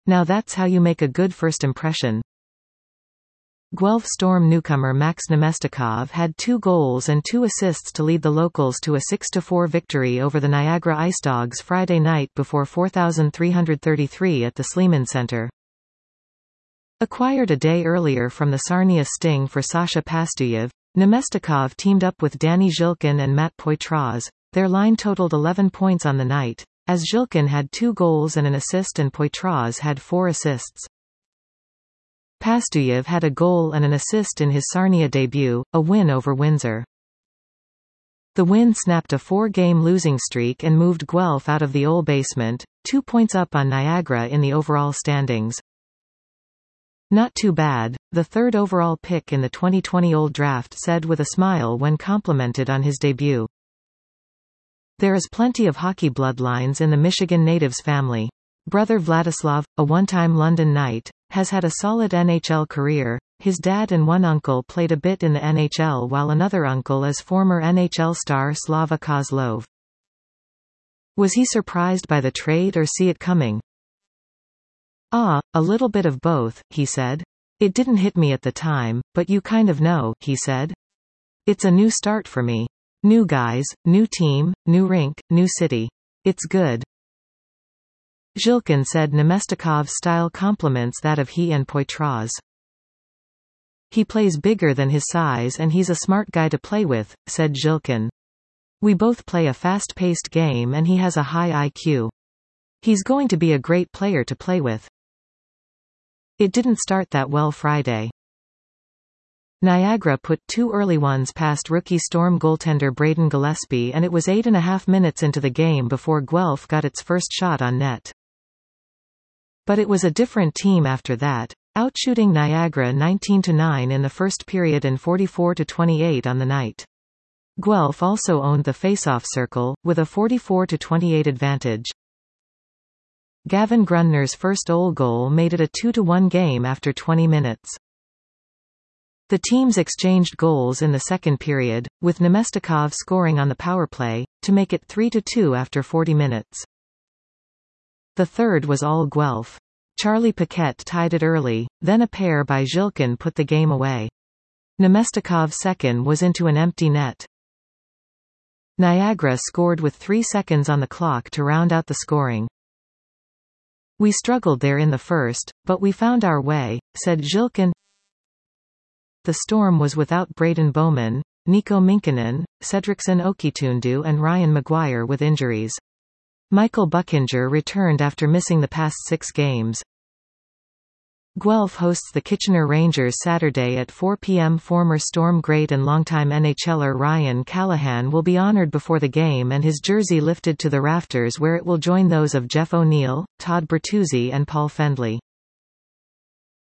Now that's how you make a good first impression. Guelph Storm newcomer Max Nemestikov had 2 goals and 2 assists to lead the locals to a 6-4 victory over the Niagara Ice Dogs Friday night before 4,333 at the Sleeman Centre. Acquired a day earlier from the Sarnia Sting for Sasha Pastuyev, Nemestikov teamed up with Danny Zhilkin and Matt Poitras. Their line totaled 11 points on the night, as Zhilkin had 2 goals and an assist and Poitras had 4 assists. Pastuyev had a goal and an assist in his Sarnia debut, a win over Windsor. The win snapped a 4-game losing streak and moved Guelph out of the Old Basement, 2 points up on Niagara in the overall standings. Not too bad, the 3rd overall pick in the 2020 Old Draft said with a smile when complimented on his debut. There is plenty of hockey bloodlines in the Michigan natives family. Brother Vladislav, a one-time London Knight, has had a solid NHL career. His dad and one uncle played a bit in the NHL while another uncle is former NHL star Slava Kozlov. Was he surprised by the trade or see it coming? A little bit of both, he said. It didn't hit me at the time, but you kind of know, he said. It's a new start for me. New guys, new team, new rink, new city. It's good. Zhilkin said Nemestikov's style complements that of he and Poitras. He plays bigger than his size and he's a smart guy to play with, said Zhilkin. We both play a fast-paced game and he has a high IQ. He's going to be a great player to play with. It didn't start that well Friday. Niagara put 2 early ones past rookie Storm goaltender Braden Gillespie and it was 8.5 minutes into the game before Guelph got its first shot on net. But it was a different team after that, outshooting Niagara 19-9 in the first period and 44-28 on the night. Guelph also owned the faceoff circle, with a 44-28 advantage. Gavin Grundner's first Old goal made it a 2-1 game after 20 minutes. The teams exchanged goals in the second period, with Nemestikov scoring on the power play, to make it 3-2 after 40 minutes. The third was all Guelph. Charlie Paquette tied it early, then a pair by Zhilkin put the game away. Nemestikov's second was into an empty net. Niagara scored with 3 seconds on the clock to round out the scoring. We struggled there in the first, but we found our way, said Zhilkin. The Storm was without Braden Bowman, Nico Minkinen, Cedrickson Okitundu and Ryan Maguire with injuries. Michael Buchinger returned after missing the past 6 games. Guelph hosts the Kitchener Rangers Saturday at 4 p.m. Former Storm great and longtime NHLer Ryan Callahan will be honored before the game and his jersey lifted to the rafters where it will join those of Jeff O'Neill, Todd Bertuzzi and Paul Fendley.